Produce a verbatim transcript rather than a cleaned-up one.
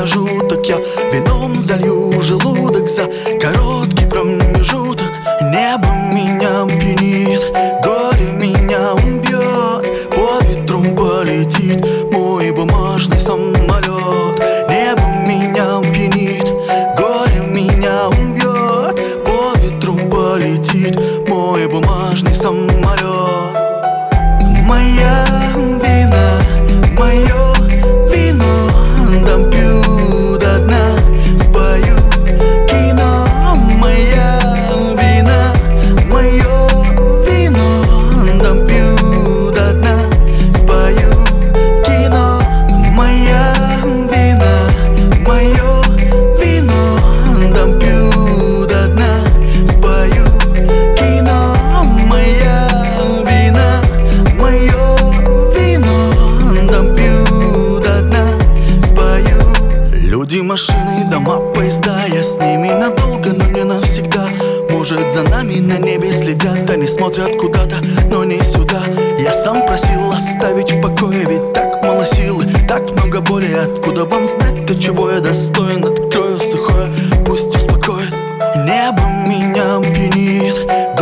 промежуток. Я вином залью желудок за короткий промежуток. Небо меня пьянит, горе меня убьет. По ветру полетит мой бумажный самолет. Небо меня пьянит, горе меня убьет. По ветру полетит мой бумажный самолет. Моя вина, мое вино, дам пью до дна, спою кино. Моя вина, мое вино, дам пью до дна, спою кино. Моя вина, мое вино, дам пью до дна, спою кино. Моя вина, мое вино, дам пью до дна, спою. Люди, машины, дома, поезда, я с ними надолго, но не навсегда. Может, за нами на небе следят, они смотрят куда-то, но не сюда. Я сам просил оставить в покое, ведь так мало силы, так много боли. Откуда вам знать то, чего я достоин? Открою сухое, пусть успокоит. Небо меня пьянит,